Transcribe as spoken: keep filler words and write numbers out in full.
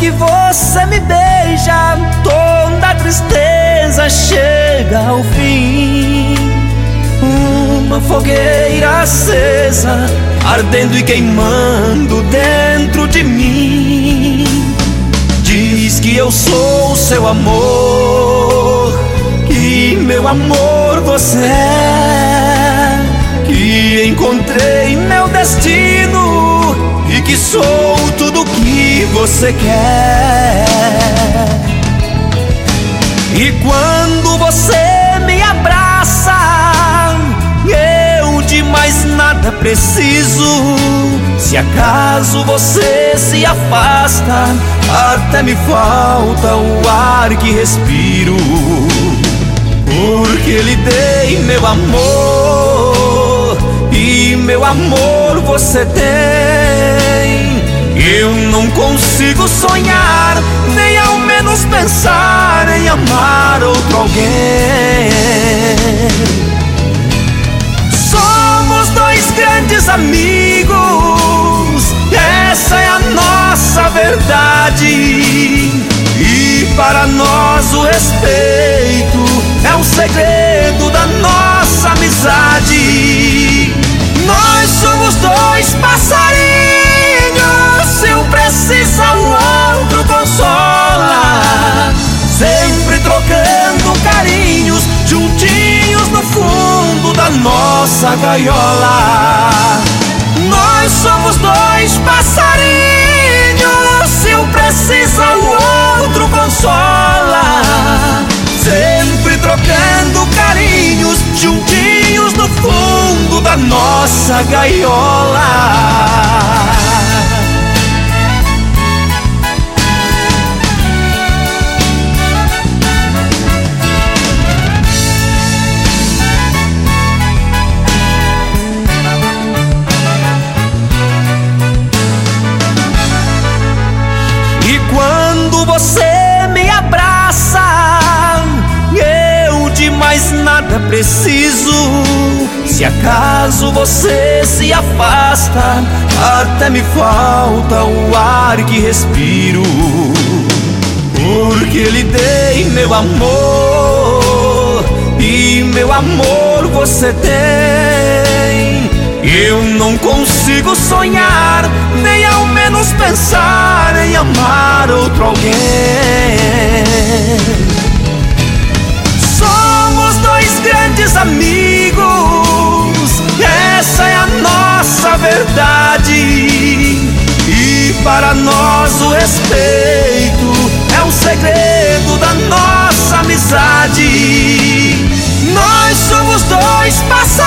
que você me beija, toda a tristeza chega ao fim. Uma fogueira acesa, ardendo e queimando dentro de mim. Diz que eu sou seu amor, que meu amor você é, que encontrei meu destino e que sou tudo que você quer. E quando você me abraça, eu de mais nada preciso. Se acaso você se afasta, até me falta o ar que respiro. Porque lhe dei meu amor e meu amor você tem. Eu não consigo sonhar, nem ao menos pensar em amar outro alguém. Somos dois grandes amigos, essa é a nossa verdade. E para nós o respeito é um segredo da nossa amizade. Nós somos dois passarinhos, se um precisa o outro consola, sempre trocando carinhos, juntinhos no fundo da nossa gaiola. Nós somos dois passarinhos, se um precisa o outro consola, sempre trocando carinhos, juntinhos no fundo da nossa gaiola. Quando você me abraça, eu de mais nada preciso. Se acaso você se afasta, até me falta o ar que respiro. Porque lhe dei meu amor e meu amor você tem. Eu não consigo sonhar, nem ao menos pensar em amar outro alguém. Somos dois grandes amigos, essa é a nossa verdade. E para nós o respeito é um segredo da nossa amizade. Nós somos dois passarinhos,